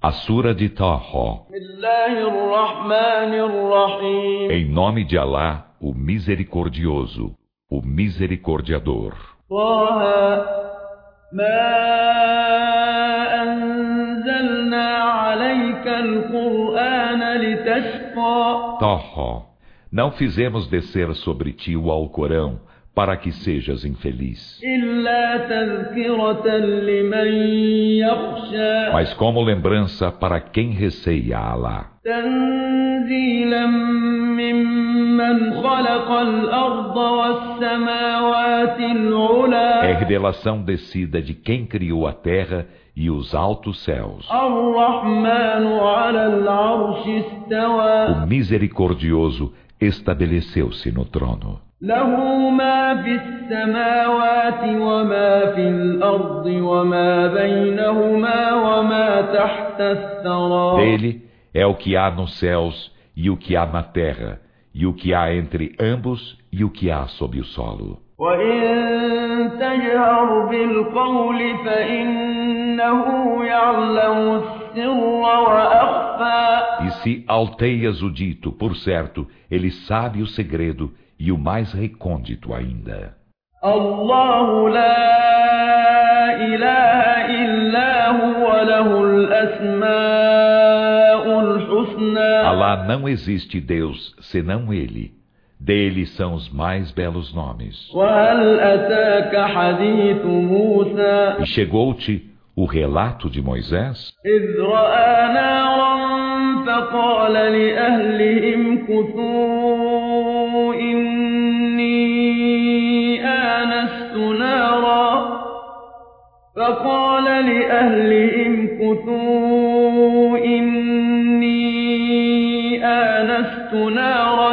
A Sura de Taha. Em nome de Alá, o Misericordioso, o Misericordiador. Taha. Não fizemos descer sobre ti o Alcorão para que sejas infeliz, mas como lembrança para quem receia Alá. É revelação descida de quem criou a terra e os altos céus. O Misericordioso estabeleceu-se no trono. Dele é o que há nos céus e o que há na terra, e o que há entre ambos e o que há sob o solo. E se alteias o dito, por certo, ele sabe o segredo e o mais recôndito ainda. Allahu la ilaha illa huwa lahul asmaul husna. Alá não existe Deus senão Ele. Dele são os mais belos nomes. E chegou-te o relato de Moisés? فقال لأهلهم كثوا إني آنست نارا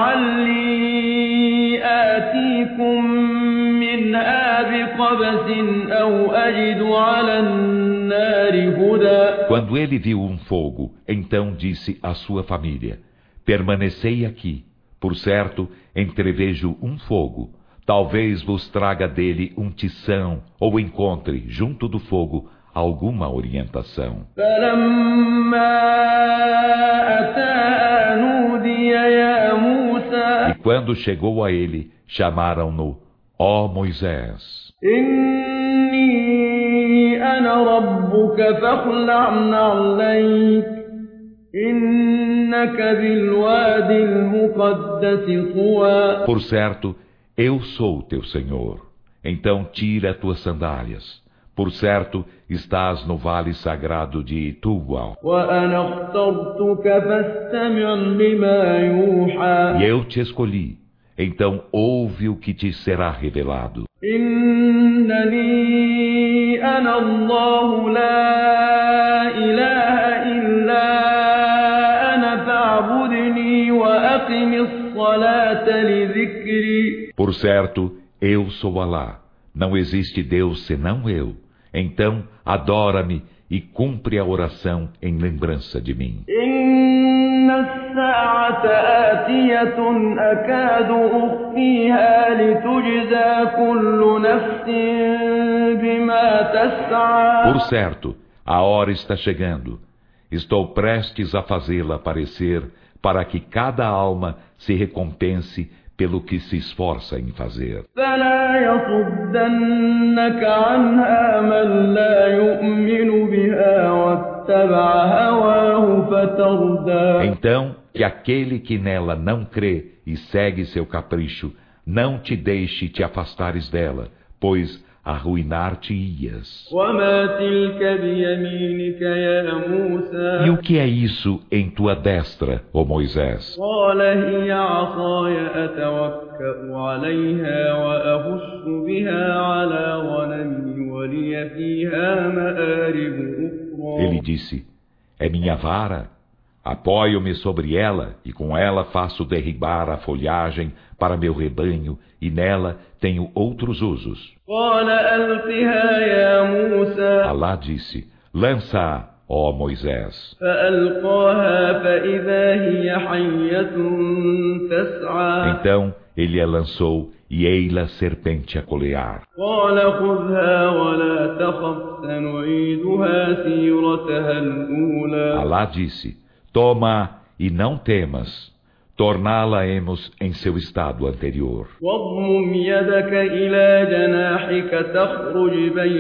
لعلي آتيكم منها بقبس أو أجد على النار هدى. Quando ele viu um fogo, então disse à sua família: permanecei aqui, por certo, entrevejo um fogo. Talvez vos traga dele um tição, ou encontre, junto do fogo, alguma orientação. E quando chegou a ele, chamaram-no: ó Moisés. Por certo, eu sou teu Senhor. Então tira tuas sandálias. Por certo, estás no vale sagrado de Tuwa. E eu te escolhi. Então ouve o que te será revelado. Por certo, eu sou Alá. Não existe Deus senão eu. Então, adora-me e cumpre a oração em lembrança de mim. Por certo, a hora está chegando. Estou prestes a fazê-la aparecer para que cada alma se recompense pelo que se esforça em fazer. Então, que aquele que nela não crê e segue seu capricho, não te deixe te afastares dela, pois arruinar-te-ias. E o que é isso em tua destra, ó Moisés? Ele disse: é minha vara. Apoio-me sobre ela e com ela faço derribar a folhagem para meu rebanho e nela tenho outros usos. Alá disse: lança-a, ó Moisés. Então ele a lançou e ei-la serpente a colear. قال خذها ولا تخف سنعيدها سيرتها الأولى. Alá disse: toma e não temas, torná-la-emos em seu estado anterior. واضمم يدك إلى جناحك تخرج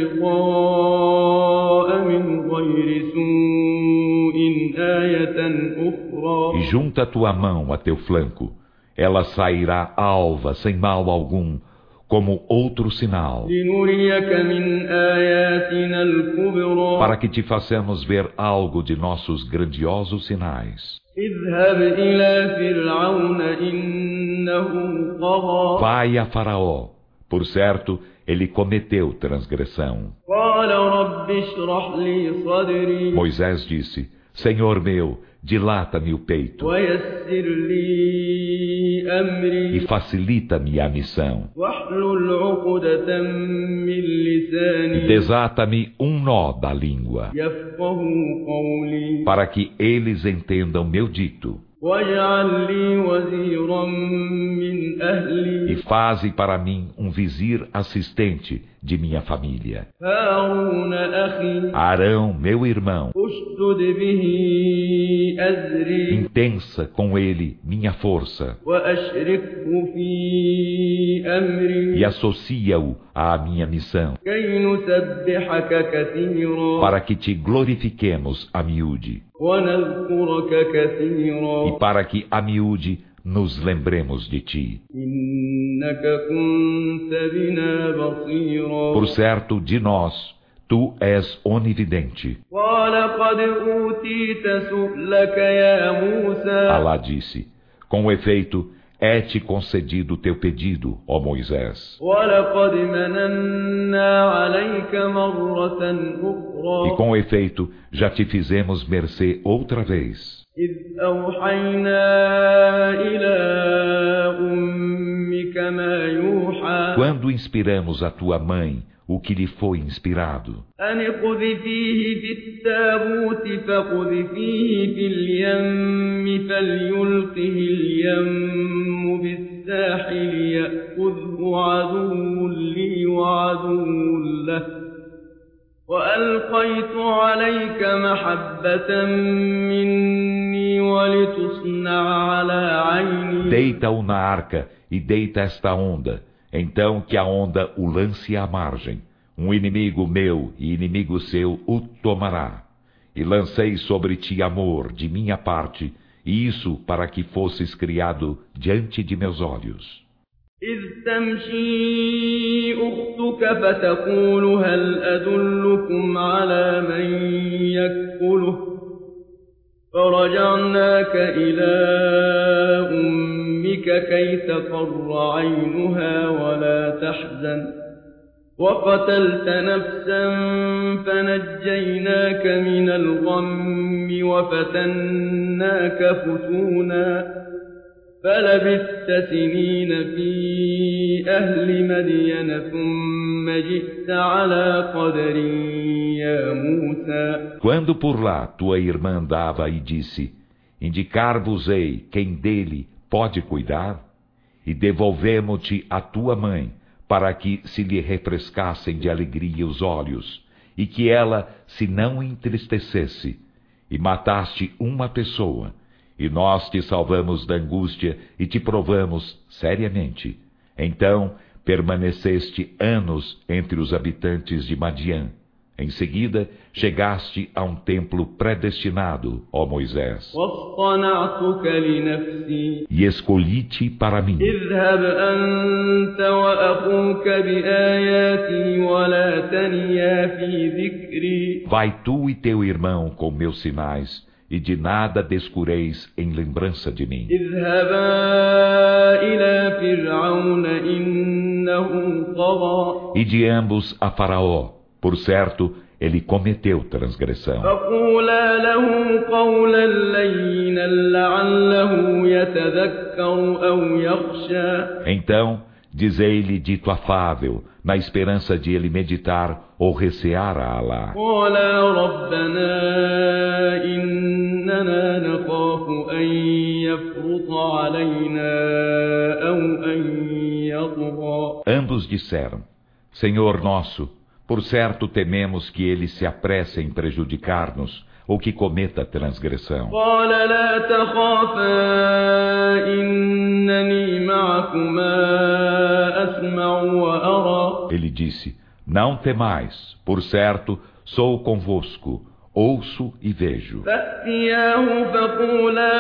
بيضاء من غير سوء آية أخرى. E junta tua mão a teu flanco, ela sairá alva sem mal algum, como outro sinal, لنريك من آياتنا الكبرى. para que te façamos ver algo de nossos grandiosos sinais. اذهب إلى فرعون إنه طغى. Vai a Faraó, por certo, ele cometeu transgressão. قال رب اشرح لي صدري Moisés disse: Senhor meu, dilata-me o peito ويسر لي e أمري facilita-me a missão. واحلل عقدة من E لساني desata-me um nó da língua, يفقه قولي para que eles entendam meu dito. واجعل لي وزيرا من أهلي E faze para mim um vizir assistente de minha família. هارون أخي Arão, meu irmão, اشدد به أزري intensa com ele minha força وأشركه في e أمري associa-o à minha missão, كي نسبحك كثيرا para que te glorifiquemos a miúde ونذكرك كثيرا e para que a miúde nos lembremos de ti. إنك كنت بنا بصيرا. Por certo, de nós, tu és onividente. قال قد أوتيت سؤلك يا موسى. Alá disse: com efeito, é-te concedido o teu pedido, ó Moisés. ولقد مننا عليك مرة E أخرى com efeito, já te fizemos mercê outra vez, إذ أوحينا إلى أمك ما يوحى quando inspiramos a tua mãe o que lhe foi inspirado. أن اقذفيه في التابوت فاقذفيه في اليم فليلقه اليم بالساحل يأخذه عدو لي وعدو له وألقيت عليك محبة مني ولتصنع على عيني. Deita-o na arca e deita esta onda, então que a onda o lance à margem. Um inimigo meu e inimigo seu o tomará. E lancei sobre ti amor de minha parte, e isso para que fosses criado diante de meus olhos. إذ تمشي أختك فتقول هل أدلكم على من يكفله فرجعناك إلى أمك كي تقر عينها ولا تحزن وقتلت نفسا فنجيناك من الغم وفتناك فتونا فلبثت سنين في أهل مدين ثم جئت على قدر يا موسى. Quando por lá tua irmã andava e disse: indicar-vos-ei quem dele pode cuidar, e devolvemo-te a tua mãe, para que se lhe refrescassem de alegria os olhos, e que ela se não entristecesse, e mataste uma pessoa, e nós te salvamos da angústia e te provamos seriamente. Então permaneceste anos entre os habitantes de Madian. Em seguida, chegaste a um templo predestinado, ó Moisés. واصطنعتك لنفسي E escolhi-te para mim. اذهب أنت وأخوك بآياتي ولا تنيا في ذكري. Vai tu e teu irmão com meus sinais, e de nada descureis em lembrança de mim. اذهبا إلى فرعون إنه طغى. E de ambos a Faraó, por certo, ele cometeu transgressão. فقولا له قولا لينا لعله يتذكر أو يخشى. Então, dizei-lhe dito afável, na esperança de ele meditar ou recear a Alá. قالا ربنا إننا نخاف أن يفرط علينا أو أن يطغى. todos disseram: Senhor nosso, por certo tememos que ele se apresse em prejudicar-nos ou que cometa transgressão. قال لا تخافا إنني معكما أسمع وأرى. Ele disse: Não temais, por certo sou convosco, ouço e vejo. فأتياه فقولا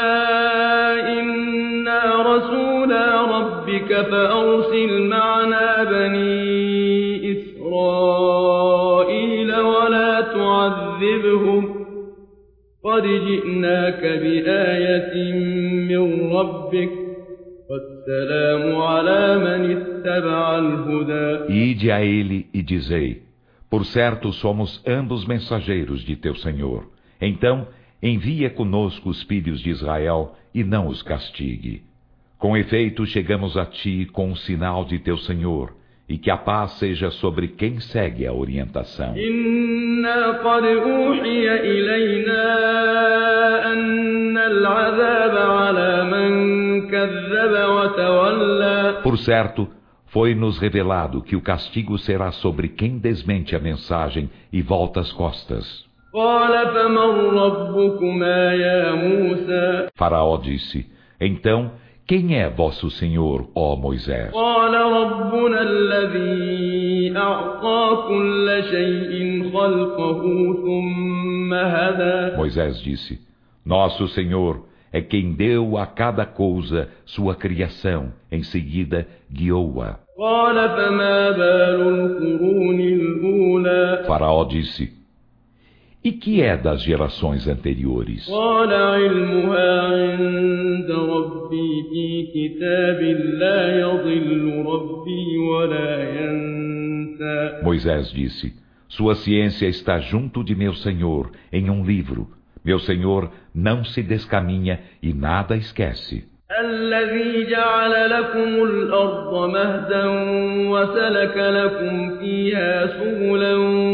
إنا رسولا ربك فأرسل معنا بني إسرائيل ولا تعذبهم قد جئناك بآية من ربك والسلام على من اتبع الهدى. Ide a ele e dizei: Por certo somos ambos mensageiros de teu Senhor. Então, envia conosco os filhos de Israel e não os castigue. Com efeito, chegamos a ti com um sinal de teu Senhor, e que a paz seja sobre quem segue a orientação. إنا قد أوحي إلينا أن العذاب على من كذب وتولى. Por certo, foi-nos revelado que o castigo será sobre quem desmente a mensagem e volta as costas. قال فمن ربكما يا موسى. Faraó disse: Então, quem é vosso Senhor, ó Moisés? قال ربنا الذي أعطى كل شيء خلقه ثم هدى. Moisés disse: Nosso Senhor é quem deu a cada coisa sua criação, em seguida guiou-a. قال فما بال القرون الأولى. Faraó disse: E que é das gerações anteriores? قال علمها عند ربي في كتاب لا يضل ربي ولا ينسى. Moisés disse: Sua ciência está junto de meu Senhor, em um livro. Meu Senhor não se descaminha e nada esquece. الذي جعل لكم الأرض مهدا وسلك لكم فيها سبلا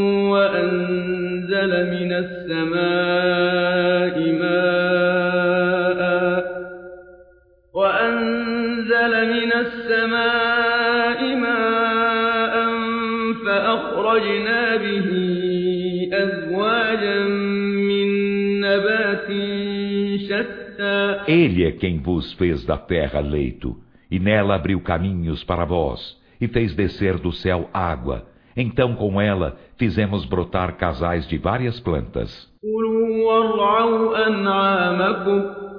وأنزل من السماء ماء فأخرجنا به أزواجا من نبات شتى. Ele é quem vos fez da terra leito, e nela abriu caminhos para vós, e fez descer do céu água. Então com ela fizemos brotar casais de várias plantas. كلوا وارعوا أنعامكم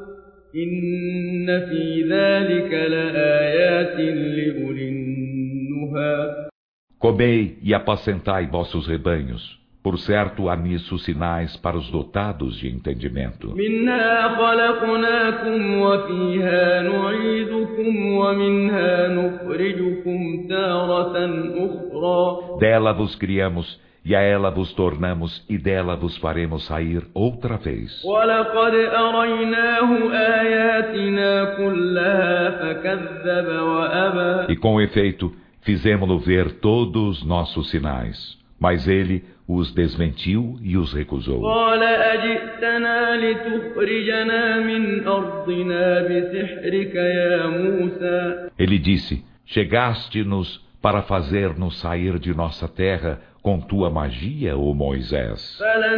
إن في ذلك لآيات لأولي النهى. Comei e apacentai vossos rebanhos. Por certo, há nisso sinais para os dotados de entendimento. منها خلقناكم وفيها نعيدكم ومنها نخرجكم تارة أخرى. Dela vos criamos, e a ela vos tornamos, e dela vos faremos sair outra vez. ولقد أريناه آياتنا كلها فكذب وأبى. E com efeito, fizemo-lo ver todos os nossos sinais. Mas ele os desmentiu e os recusou. قال أجئتنا لتخرجنا من أرضنا بسحرك يا موسى. Ele disse: Chegaste-nos para fazer-nos sair de nossa terra com tua magia, ó Moisés.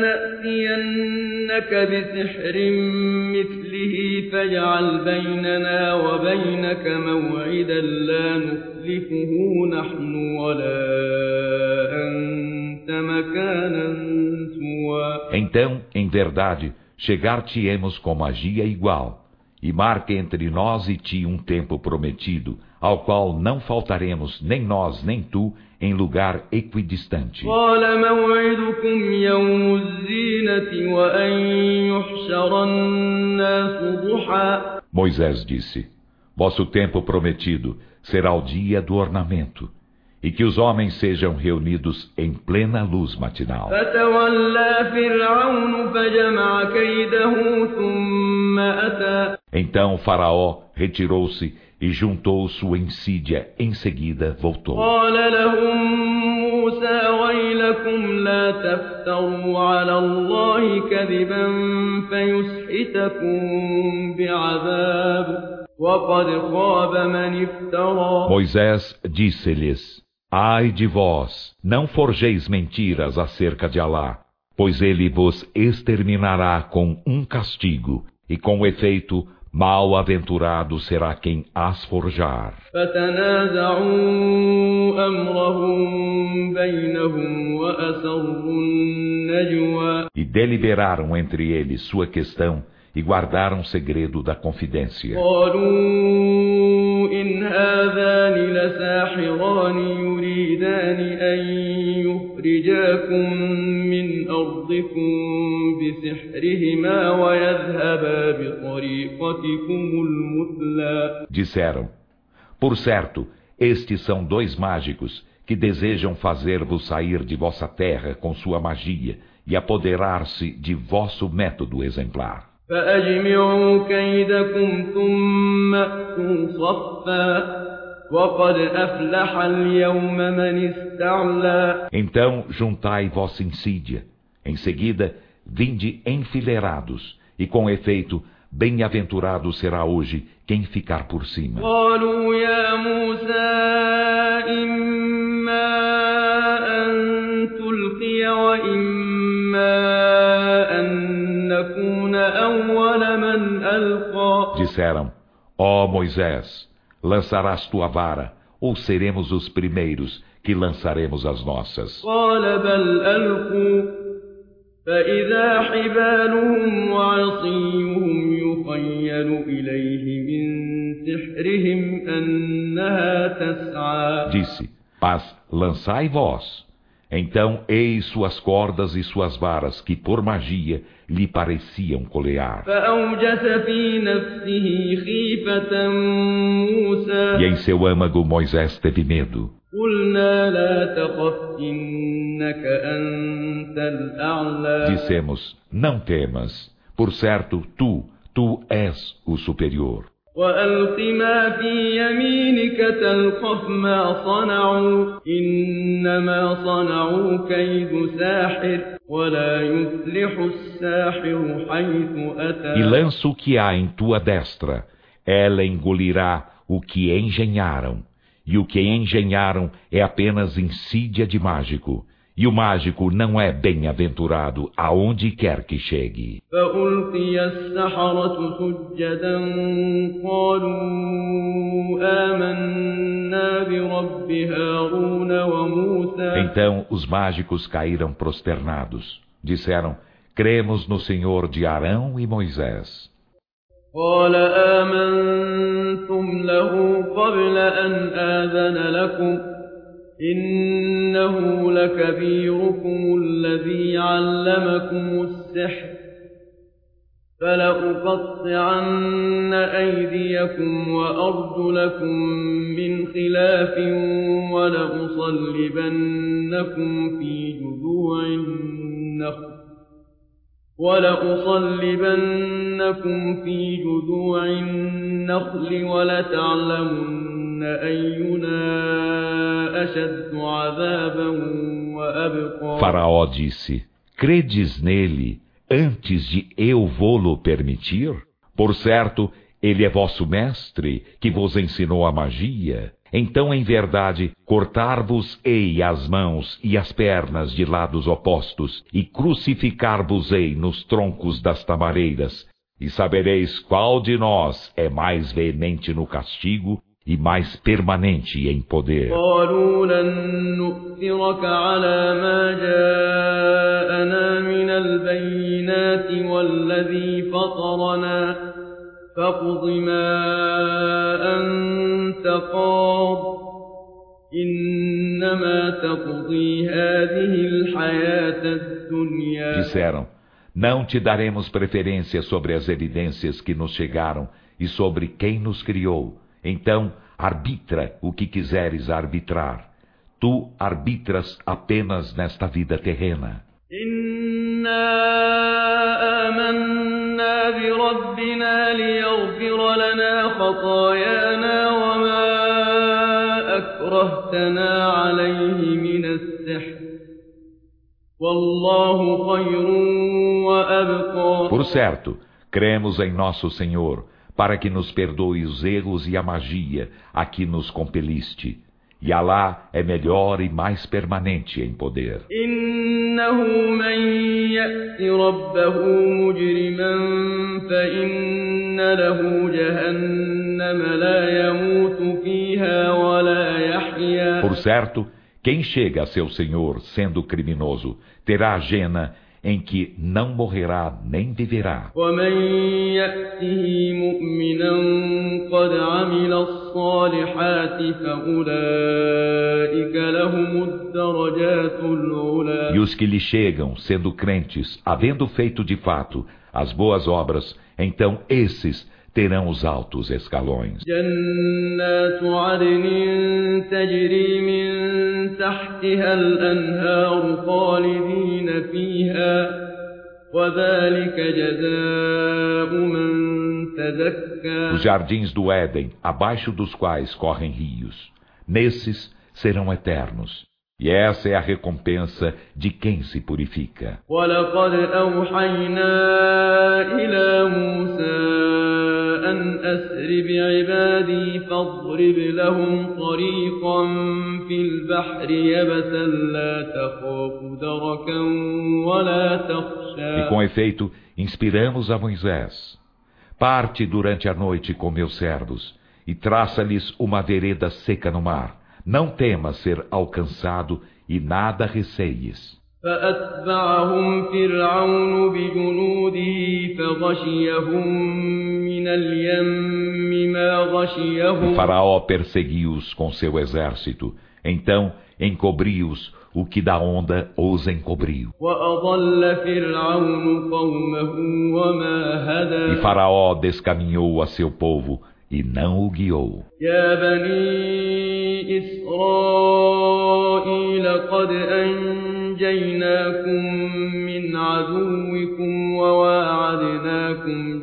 فلنأتينك بسحر مثله فاجعل بيننا وبينك موعدا لا نخلفه نحن ولا أنت مكانا سوى. Então, em verdade, chegar-te-emos com magia igual, e marque entre nós e ti um tempo prometido, ao qual não faltaremos nem nós nem tu em lugar equidistante. قال موعدكم يوم الزينة وأن يحشر الناس ضحى. Moisés disse: Vosso tempo prometido será o dia do ornamento, e que os homens sejam reunidos em plena luz matinal. فتولى فرعون فجمع كيده ثم أتى. Então Faraó retirou-se e juntou sua insídia, em seguida voltou. قال لهم موسى ويلكم لا تفتروا على الله كذبا فيسحتكم بعذاب وقد خاب من افترى. Moisés disse-lhes: Ai de vós, não forjeis mentiras acerca de Alá, pois ele vos exterminará com um castigo, e com efeito, mal-aventurado será quem as forjar. فتنازعوا أمرهم بينهم وأسروا النجوى E deliberaram entre eles sua questão, e guardaram segredo da confidência. قالوا إن هذان لساحران يريدان أن يخرجاكم من أرضكم بسحرهما ويذهبا بطريقتكم المثلى. Disseram, por certo, estes são dois mágicos que desejam fazer-vos sair de vossa terra com sua magia e apoderar-se de vosso método exemplar. فأجمعوا كيدكم ثم أتوا صفا وقد أفلح اليوم من استعلى. Então juntai vossa insídia. Em seguida, vinde enfileirados, e com efeito, bem-aventurado será hoje quem ficar por cima. قالوا يا موسى إما أن تلقي وإما أن نكون أول من ألقى. Disseram, ó Moisés, lançarás tua vara, ou seremos os primeiros que lançaremos as nossas. قال بل ألقوا فإذا حبالهم وعصيهم يخيل إليه من سحرهم أنها تسعى. Disse, mas lançai vós. Então, eis suas cordas e suas varas, que por magia lhe pareciam colear. فأوجس في نفسه خيفة موسى. E em seu âmago Moisés teve medo. قلنا لا تخف إنك أنت الأعلى. Dissemos, não temas, por certo, tu és o superior. وألق ما في يمينك تلقف ما صنعوا إنما صنعوا كيد ساحر ولا يفلح الساحر حيث أتى. E lança o que há em tua destra, ela engolirá o que engenharam, e o que engenharam é apenas insídia de mágico, e o mágico não é bem-aventurado aonde quer que chegue. فألقي السحرة سجدا قالوا آمنا برب هارون وموسى. Então os mágicos caíram prosternados. Disseram, cremos no Senhor de Arão e Moisés. قال آمنتم له قبل أن آذن لكم إنه لكبيركم الذي علمكم السحر فلأقطعن أيديكم وأرجلكم من خلاف ولأصلبنكم في جذوع النخل ولتعلمن أينا أشد عذابا وأبقى. Faraó disse, credes nele antes de eu vô-lo permitir? Por certo, ele é vosso mestre, que vos ensinou a magia. Então, em verdade, cortar-vos-ei as mãos e as pernas de lados opostos, e crucificar-vos-ei nos troncos das tamareiras, e sabereis qual de nós é mais veemente no castigo e mais permanente em poder. قالوا لن نؤثرك على ما جاءنا من البينات والذي فطرنا فاقض ما أنت قاض إنما تقضي هذه الحياة الدنيا. Disseram, não te daremos preferência sobre as evidências que nos chegaram e sobre quem nos criou. Então, arbitra o que quiseres arbitrar. Tu arbitras apenas nesta vida terrena. إنا آمنا بربنا ليغفر لنا خطايانا وما أكرهتنا عليه من السحر والله خير وأبقى. Por certo, cremos em nosso Senhor, para que nos perdoe os erros e a magia a que nos compeliste. E Alá é melhor e mais permanente em poder. إنه من يأت ربه مجرما فإن له جهنم لا يموت فيها ولا يحيا. Por certo, quem chega a seu Senhor sendo criminoso, terá a jena em que não morrerá nem viverá. ومن يأته مؤمنا قد عمل الصالحات فأولئك لهم الدرجات العلى. E os que lhe chegam, sendo crentes, havendo feito de fato as boas obras, então esses terão os altos escalões. جنات عدن تجري من تحتها الأنهار خالدين فيها وذلك جزاء من تزكى. Os jardins do Éden, abaixo dos quais correm rios, nesses serão eternos. E essa é a recompensa de quem se purifica. ولقد أوحينا إلى موسى أن أسر بعبادي فاضرب لهم طريقا في البحر يبسا لا تخاف دركا ولا تخشى. E com efeito, inspiramos a Moisés. Parte durante a noite com meus servos e traça-lhes uma vereda seca no mar. Não temas ser alcançado e nada receies. فأتبعهم فرعون بجنوده فغشيهم من اليم ما غشيهم. O faraó perseguiu-os com seu exército. Então encobriu-os o que da onda os encobriu. وأضل فرعون قومه وما هدى. E faraó descaminhou a seu povo e não o guiou. يا بني إسرائيل قد أنجيناكم من عدوكم وواعدناكم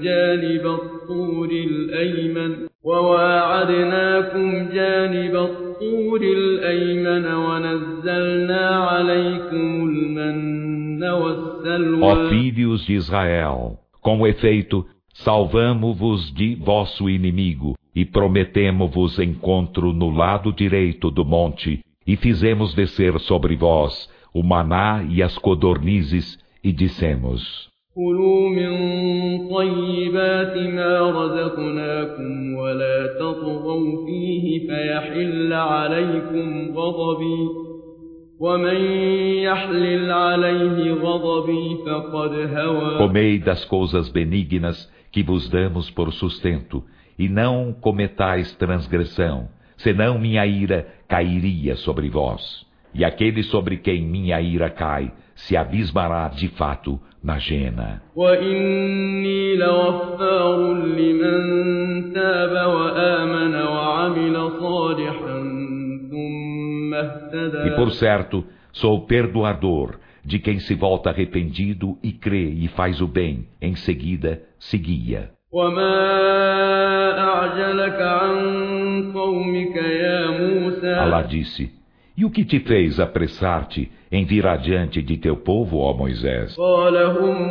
جانب الطور الأيمن ونزلنا عليكم المن والسلوى. Ó filhos de Israel, com efeito, salvamo-vos de vosso inimigo e prometemo-vos encontro no lado direito do monte e fizemos descer sobre vós o maná e as codornizes e dissemos: كلوا من طيبات ما رزقناكم ولا تطغوا فيه فيحل عليكم غضبي ومن يحلل عليه غضبي فقد هوى. Comei das coisas benignas que vos damos por sustento, e não cometais transgressão, senão minha ira cairia sobre vós. E aquele sobre quem minha ira cai, se abismará de fato na jena. وإني لغفار لمن تاب وآمن وعمل صالحا ثم اهتدى. E por certo, sou perdoador de quem se volta arrependido e crê e faz o bem, em seguida se guia. وما أعجلك عن قومك يا موسى. Alá disse: E o que te fez apressar-te em vir adiante de teu povo, ó Moisés? قال هم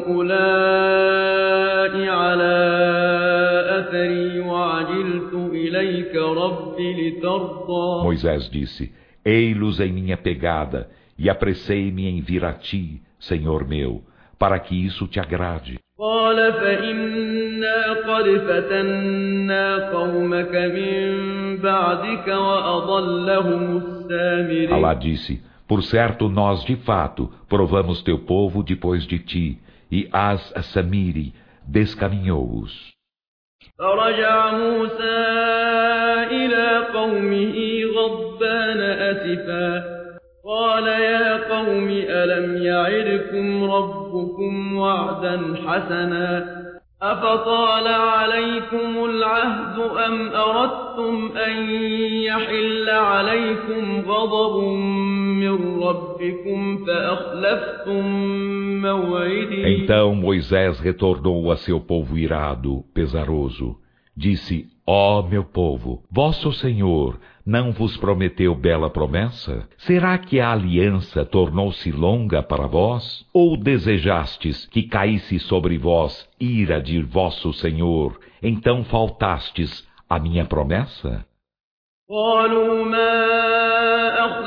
أولئك على أثري وعجلت إليك رب لترضى. Moisés disse: Ei-los em minha pegada, e apressei-me em vir a ti, Senhor meu, para que isso te agrade. قال فإنا قد فتنا قومك من بعدك وأضلهم السامري. Alá disse: Por certo, nós de fato provamos teu povo depois de ti, e As-Samiri descaminhou-os. فرجع موسى إلى قومه غضبان أسفا قال يا قوم ألم يعدكم ربكم وعدا حسنا أفطال عليكم العهد أم أردتم أن يحل عليكم غضب من ربكم فأخلفتم موعدي. Então Moisés retornou a seu povo irado, pesaroso. Disse: Ó meu povo, vosso Senhor não vos prometeu bela promessa? Será que a aliança tornou-se longa para vós? Ou desejastes que caísse sobre vós ira de vosso Senhor, então faltastes à minha promessa? قالوا ما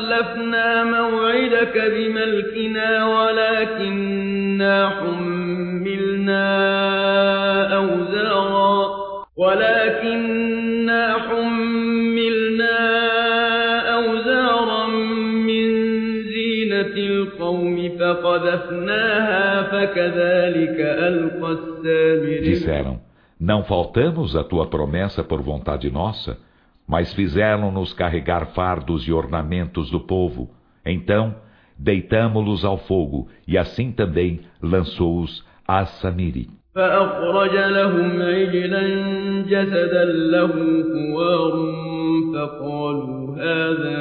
أخلفنا موعدك بملكنا ولكننا حملنا أوزارا من زينة القوم فقذفناها فكذلك ألقى السامري. Disseram: não faltamos a tua promessa por vontade nossa, mas fizeram-nos carregar fardos e ornamentos do povo. Então, deitamo-los ao fogo, e assim também lançou-os a Samiri. فأخرج لهم عجلا جسدا له خوار فقالوا هذا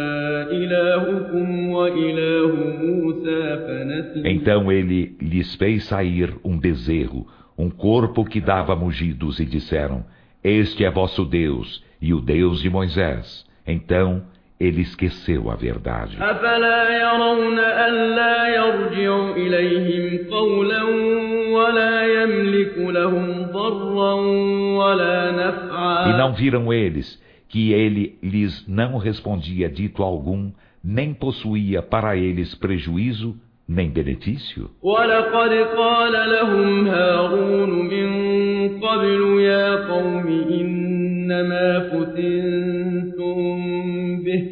إلهكم وإله موسى فنسي. Então ele lhes fez sair um bezerro, um corpo que dava mugidos, e disseram: este é vosso Deus e o Deus de Moisés. Então ele esqueceu a verdade. أفلا يرون ألا يرجع إليهم قولا ولا يملك لهم ضرا ولا نفعا. E não viram eles que ele lhes não respondia dito algum, nem possuía para eles prejuízo nem benefício? ولقد قال لهم هارون من قبل يا قوم إنما فتنتم به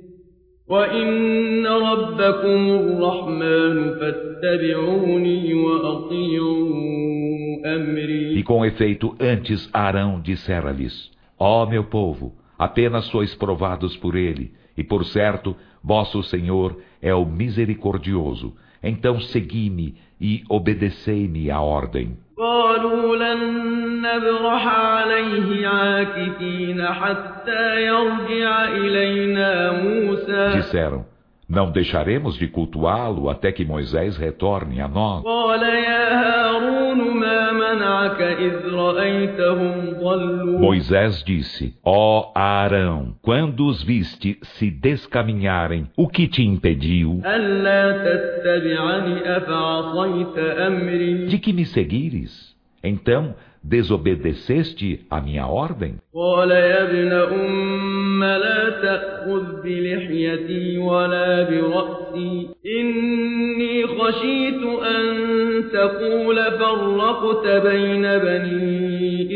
وإن ربكم الرحمن فاتبعوني وأطيعوا أمري. E com efeito, antes Arão dissera-lhes: ó meu povo, apenas sois provados por ele, e por certo, vosso Senhor é o misericordioso. Então segui-me e obedecei-me à ordem. قالوا لن نبرح عليه عاكفين حتى يرجع إلينا موسى. Disseram: não deixaremos de cultuá-lo até que Moisés retorne a nós. قال يا هارون ما منعك إذ رأيتهم ضلوا. Moisés disse: ó Arão, quando os viste se descaminharem, o que te impediu ألا تتبعني أفعصيت أمري. de que me seguires? Então desobedeceste a minha ordem? قال يا ابن أم لا تأخذ بلحيتي ولا برأسي إني خشيت أن تقول فرقت بين بني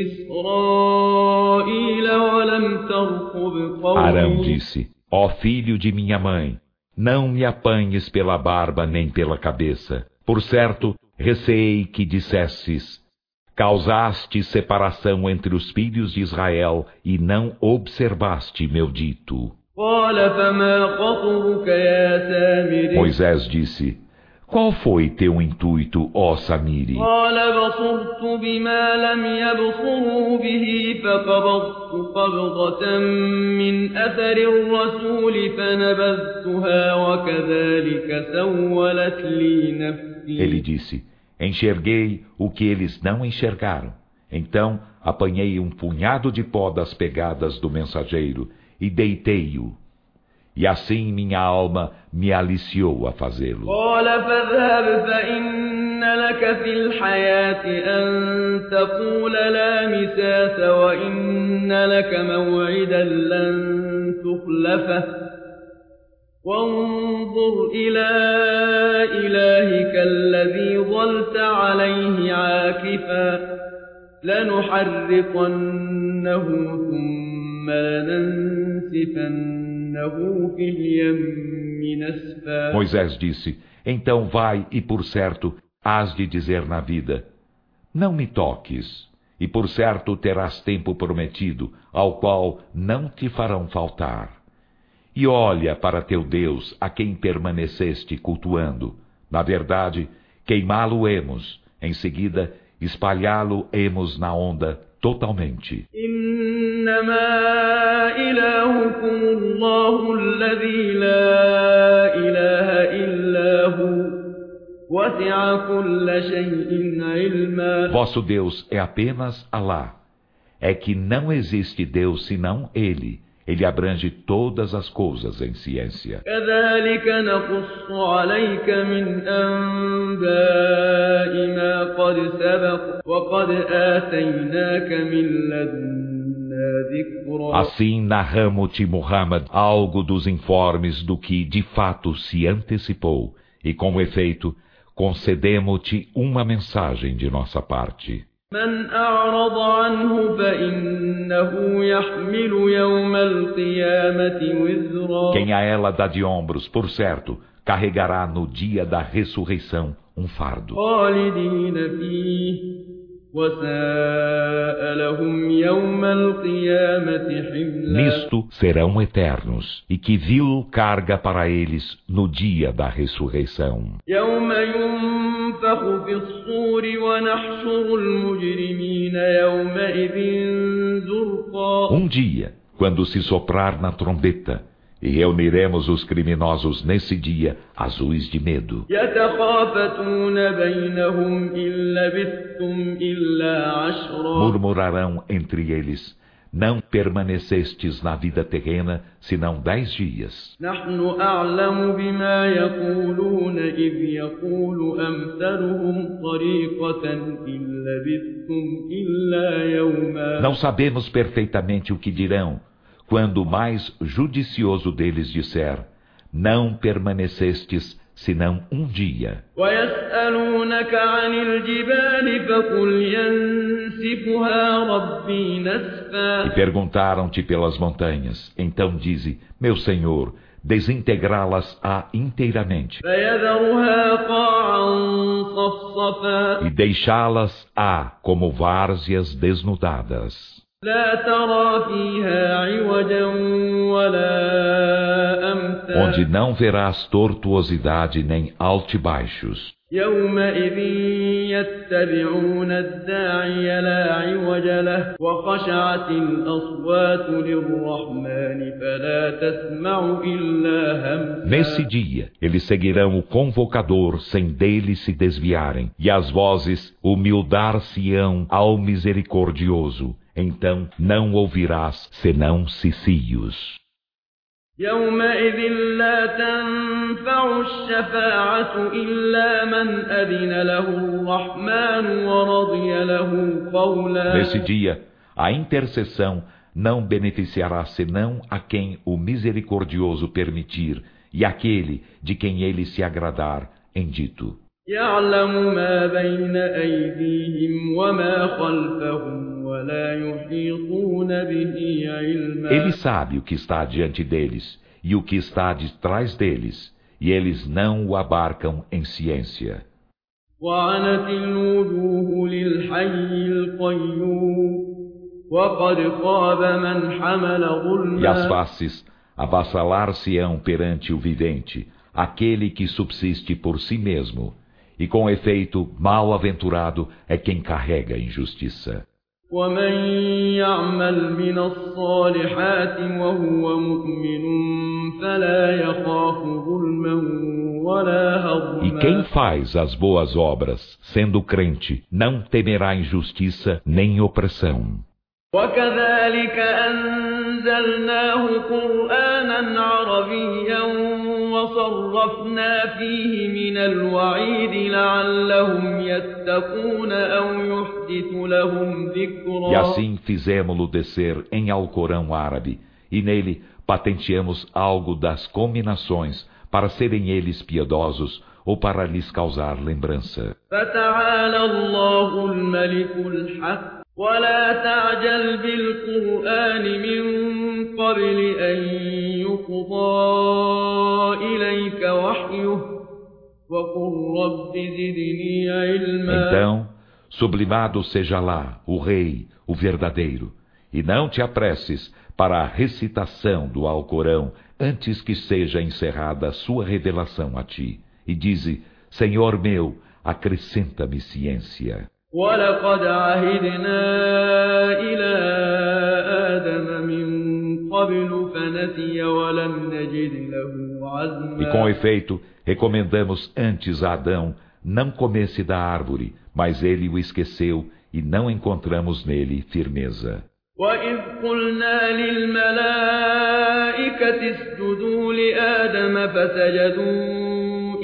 إسرائيل ولم ترقب Arão قولي. disse: ó filho de minha mãe, não me apanhes pela barba nem pela cabeça. Por certo, receei que dissesses: causaste separação entre os filhos de Israel e não observaste meu dito. قال فما خطبك يا سامري. Moisés disse: qual foi teu intuito, ó Samiri? قال بصرت بما لم يبصروا به فقبضت قبضة من أثر الرسول فنبذتها وكذلك سولت لي نفسي. Ele disse: enxerguei o que eles não enxergaram. Então apanhei um punhado de pó das pegadas do mensageiro e deitei-o. E assim minha alma me aliciou a fazê-lo. قال فاذهب فإن لك في الحياة أن تقول لا مساس وإن لك موعدا لن تخلفه وانظر إلى إلهك الذي ظلت عليه عاكفا لنحرقنه ثم لننسفنه في اليم نسفا. Moisés disse: então vai e por certo hás de dizer na vida: não me toques, e por certo terás tempo prometido, ao qual não te farão faltar. E olha para teu Deus, a quem permaneceste cultuando. Na verdade, queimá-lo-emos, em seguida espalhá-lo-emos na onda totalmente. إنما إلهكم الله الذي لا إله إلا هو وسع كل شيء علما. Vosso Deus é apenas Alá. É que não existe Deus senão Ele. Ele abrange todas as coisas em ciência. كذلك نقص عليك من أنباء ما قد سبق وقد آتيناك من لدنا ذكرا. Assim narramo-te, Muhammad, algo dos informes do que de fato se antecipou, e com efeito, concedemo-te uma mensagem de nossa parte. من أعرض عنه فإنه يحمل يوم القيامة وزرا. Quem a ela dá de ombros, por certo, carregará no dia da ressurreição um fardo. خالدين فيه وساء لهم يوم القيامة حملا. Nisto serão eternos, e que vil carga para eles no dia da ressurreição. يوم ينفخ في الصور ونحشر المجرمين يومئذ زرقا. Dia, quando se soprar na trombeta, e reuniremos os criminosos nesse dia, azuis de medo. يتخافتون بينهم إن لبثتم إلا عشرا. Murmurarão entre eles: não permanecestes na vida terrena senão 10 dias. نحن أعلم بما يقولون إذ يقول أمثلهم طريقة إن لبثتم إلا يوما. Não sabemos perfeitamente o que dirão, quando o mais judicioso deles disser: não permanecestes senão dia. ويسألونك عن الجبال فقل ينسفها ربي نسفا. E perguntaram-te pelas montanhas. Então dize: meu Senhor, desintegrá-las-á inteiramente. فيذرها قاعا صفصفا. E deixá-las-á como várzeas desnudadas. لا ترى فيها عوجا ولا أمتا. Onde não verás tortuosidade nem altibaixos. يومئذ يتبعون الداعي لا عوج له وخشعت الأصوات للرحمن فلا تسمع إلا همسا. Nesse dia, eles seguirão o convocador sem dele se desviarem, e as vozes humildar-se-ão ao misericordioso. Então não ouvirás senão cicios. يومئذ لا تنفع الشفاعة إلا من أذن له الرحمن ورضي له قولا. Nesse dia, a intercessão não beneficiará senão a quem o misericordioso permitir, e aquele de quem ele se agradar em dito. يعلم ما بين أيديهم وما خلفهم ولا يحيطون به علما. Ele sabe o que está diante deles e o que está de trás deles, e eles não o abarcam em ciência. وعنت الوجوه للحي القيوم وقد خاب من حمل ظلما. E as faces avassalar-se-ão perante o vivente, aquele que subsiste por si mesmo, e com efeito mal-aventurado é quem carrega a injustiça. ومن يعمل من الصالحات وهو مؤمن فلا يخاف ظلما ولا هضما. E quem faz as boas obras, sendo crente, não temerá injustiça nem opressão. وكذلك أنزلناه قرآنا عربيا وصرفنا فيه من الوعيد لعلهم يتقون أو يحدث لهم ذكرا. E assim fizemo-lo descer em Alcorão árabe, e nele patenteamos algo das cominações, para serem eles piedosos ou para lhes causar lembrança. فتعالى الله الملك الحق ولا تعجل بالقرآن من قبل أن يقضى إليك وحيه وقل رب زدني علما. Então, sublimado seja lá, o Rei, o verdadeiro, e não te apresses para a recitação do Alcorão antes que seja encerrada a sua revelação a ti, e dize: Senhor meu, acrescenta-me ciência. ولقد عهدنا إلى آدم من قبل فنسي ولم نجد له عزما. E com efeito, recomendamos antes a Adão não comesse da árvore, mas ele o esqueceu e não encontramos nele firmeza. وإذ قلنا للملائكة اسجدوا لآدم فسجدوا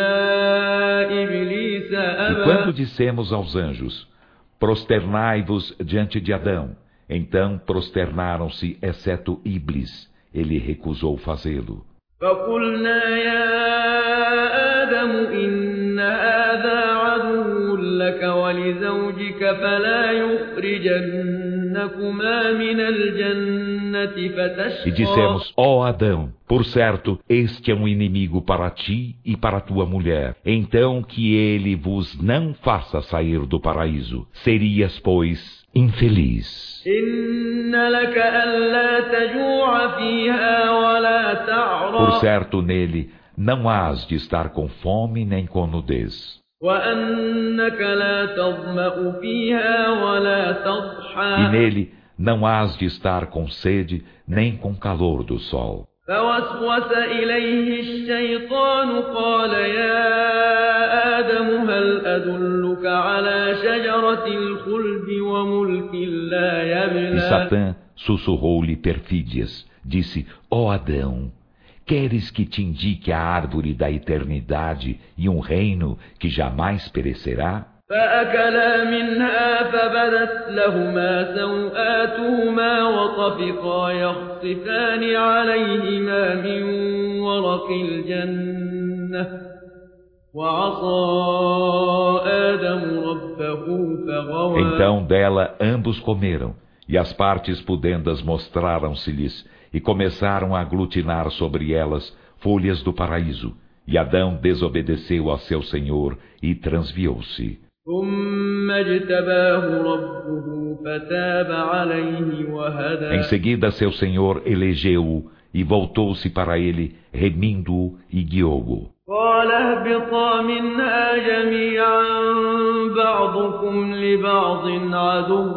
إلا إبليس E أبى. quando dissemos aos anjos: prosternai-vos diante de Adão, Então prosternaram-se, exceto Iblis. Ele recusou fazê-lo. فقلنا يا آدم إن هذا عدو لك ولزوجك فلا يخرجنكما من الجنة E فتشقى dissemos, ó Adão, por certo, este é um inimigo para ti e para tua mulher. Então que ele vos não faça sair do paraíso. Serias, pois, infeliz. إن لك ألا تجوع فيها ولا Por تعرى certo, nele não hás de estar com fome nem com nudez. وأنك لا تظمأ فيها ولا E تضحى nele não hás de estar com sede nem com calor do sol. فوسوس إليه الشيطان قال يا آدم هل أدلك على شجرة الخلد وملك لا E يبلى Satã sussurrou-lhe perfídias. Disse, ó Adão, queres que te indique a árvore da eternidade e um reino que jamais perecerá? فأكلا منها فبدت لهما سوآتهما وطفقا يخصفان عليهما من ورق الجنة وعصى آدم ربه فغوى Então dela ambos comeram, e as partes pudendas mostraram-se-lhes, e começaram a aglutinar sobre elas folhas do paraíso. E Adão desobedeceu a seu Senhor e transviou-se. ثم اجتباه ربه فتاب عليه وهدى Em seguida seu Senhor elegeu-o e voltou-se para ele, remindo-o e guiou-o. قال اهبطا منها جميعا بعضكم لبعض عدو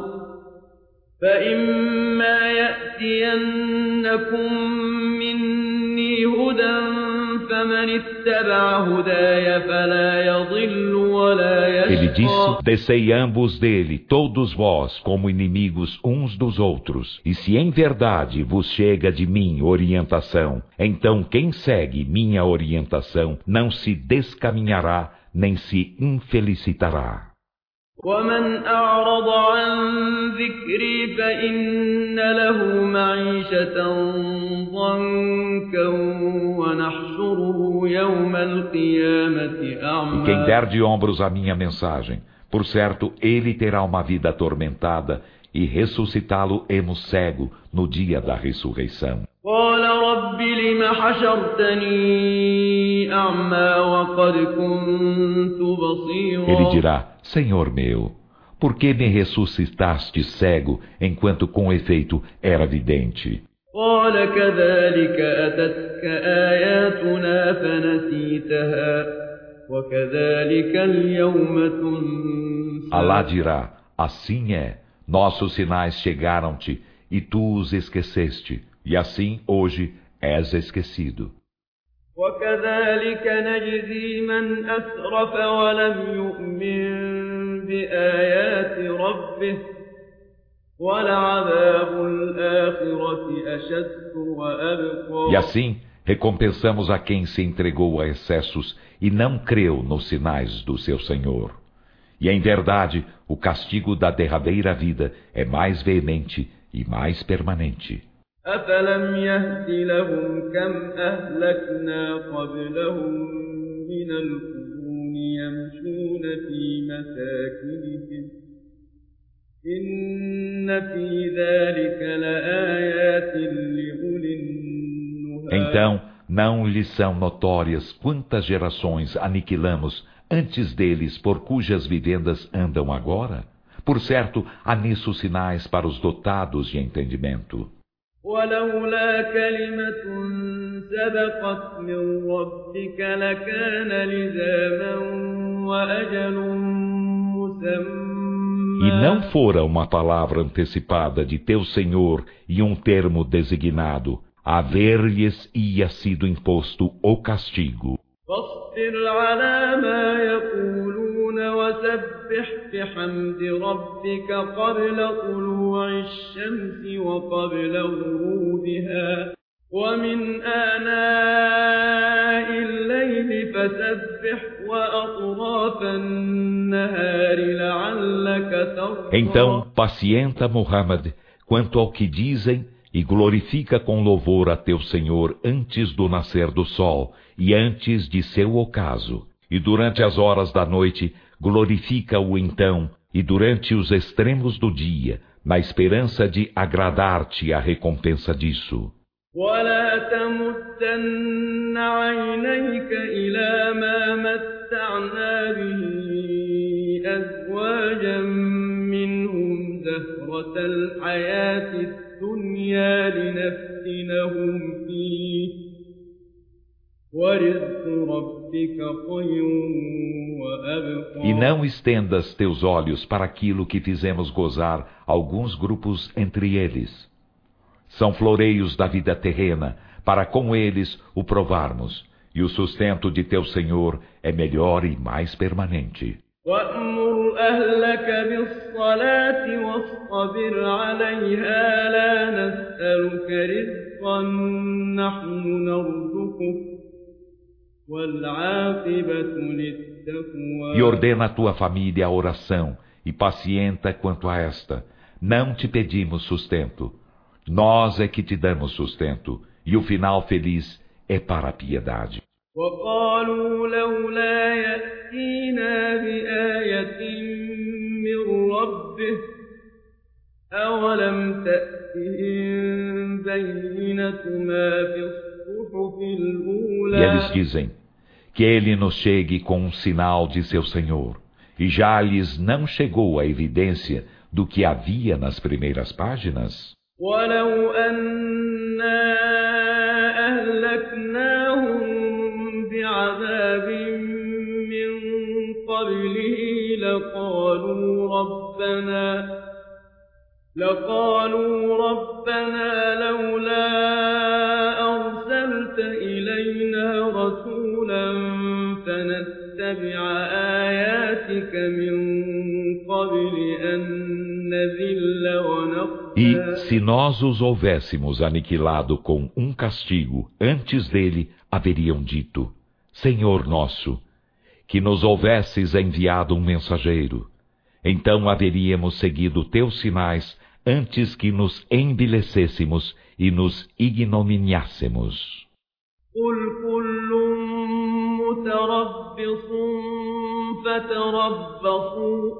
فإما يأتينكم مني هدى فمن اتبع هداي فلا يضل ولا Ele يشقى disse, descei ambos dele, todos vós, como inimigos uns dos outros. E se em verdade vos chega de mim orientação, então quem segue minha orientação não se descaminhará, nem se infelicitará. ومن أعرض عن ذكري فإن له معيشة ضنكا ونحشره يوم القيامة E quem أعمى der de ombros a minha mensagem, por certo, ele terá uma vida atormentada, e ressuscitá-lo-emos cego no dia da ressurreição. قال رب لم حشرتني أعمى وقد كنت Ele بصيرا dirá, Senhor meu, por que me ressuscitaste cego, enquanto com efeito era vidente? قال كذلك أتتك آياتنا فنسيتها وكذلك اليوم تنسى Alá dirá, assim é, nossos sinais chegaram-te, e tu os esqueceste, e assim hoje és esquecido. وكذلك نجزي من أسرف ولم يؤمن بآيات ربه ولعذاب الآخرة أشد E وأبقى assim recompensamos a quem se entregou a excessos e não creu nos sinais do seu Senhor. E em verdade, o castigo da derradeira vida é mais veemente e mais permanente. أفلم يهد لهم كم أهلكنا قبلهم من القرون يمشون في مساكنهم إن في ذلك لآيات لأولي النهى Então, não lhes são notórias quantas gerações aniquilamos antes deles por cujas vivendas andam agora? Por certo, há nisso sinais para os dotados de entendimento. ولولا كلمة سبقت من ربك لكان لزاما وأجل مسمى E não fora uma palavra antecipada de teu Senhor e um termo designado, haver-lhes ia sido imposto o castigo. فاصبر على ما يقولون وسبح بحمد ربك قبل طلوع الشمس وقبل غروبها ومن آناء الليل فسبح وأطراف النهار لعلك ترضى Então, pacienta Muhammad, quanto ao que dizem, e glorifica com louvor a teu Senhor antes do nascer do sol e antes de seu ocaso. E durante as horas da noite, glorifica-o então, e durante os extremos do dia, na esperança de agradar-te a recompensa disso. ولا تمدن عينيك إلى ما متعنا به أزواجا منهم زهرة الحياة الدنيا لنفتنهم فيه ورزق ربك خير وأبقى. E não estendas teus olhos para aquilo que fizemos gozar alguns grupos entre eles. São floreios da vida terrena, para com eles o provarmos, e o sustento de teu Senhor é melhor e mais permanente. وَأْمُرْ أَهْلَكَ بِالصَّلَاةِ وَاصْطَبِرْ عَلَيْهَا لَا نَسْأَلُكَ رِزْقًا نَحْنُ نَرْزُقُكَ وَالْعَاقِبَةُ لِلتَّقْوَى. E ordena a tua família a oração, e pacienta quanto a esta. Não te pedimos sustento. Nós é que te damos sustento, e o final feliz é para a piedade. وَقَالُوا لَوْلَا يَأْتِينَا بِآيَةٍ مِّن رَّبِّهِ أَوَلَمْ تَأْتِهِم بَيِّنَةُ مَا فِي الصُّحُفِ الْأُولَى. E eles dizem, que ele nos chegue com um sinal de seu Senhor, e já lhes não chegou a evidência do que havia nas primeiras páginas. وَلَوْ أَنَّا أَهْلَكْنَاهُم بِعَذَابٍ مِّن قَبْلِهِ لَقَالُوا رَبَّنَا لَوْلَا أَرْسَلْتَ إِلَيْنَا رَسُولًا فَنَتَّبِعَ آيَاتِكَ مِن قَبْلِ أَن نَّذِلَّ وَنَخْزَىٰ. E, se nós os houvéssemos aniquilado com um castigo, antes dele haveriam dito, Senhor nosso, que nos houvesses enviado um mensageiro. Então haveríamos seguido teus sinais antes que nos envilecêssemos e nos ignominiássemos. قُلْ كُلٌّ مُّتَرَبِّصٌ فَتَرَبَّصُوا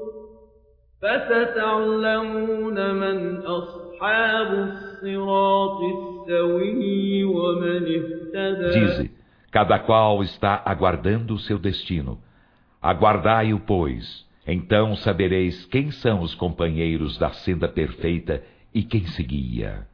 فَسَتَعْلَمُونَ مَنْ أَصْحَابُ الصِّرَاطِ السَّوِيِّ وَمَنِ اهْتَدَىٰ. Dize, cada qual está aguardando o seu destino. Aguardai-o, pois, então sabereis quem são os companheiros da senda perfeita e quem se guia.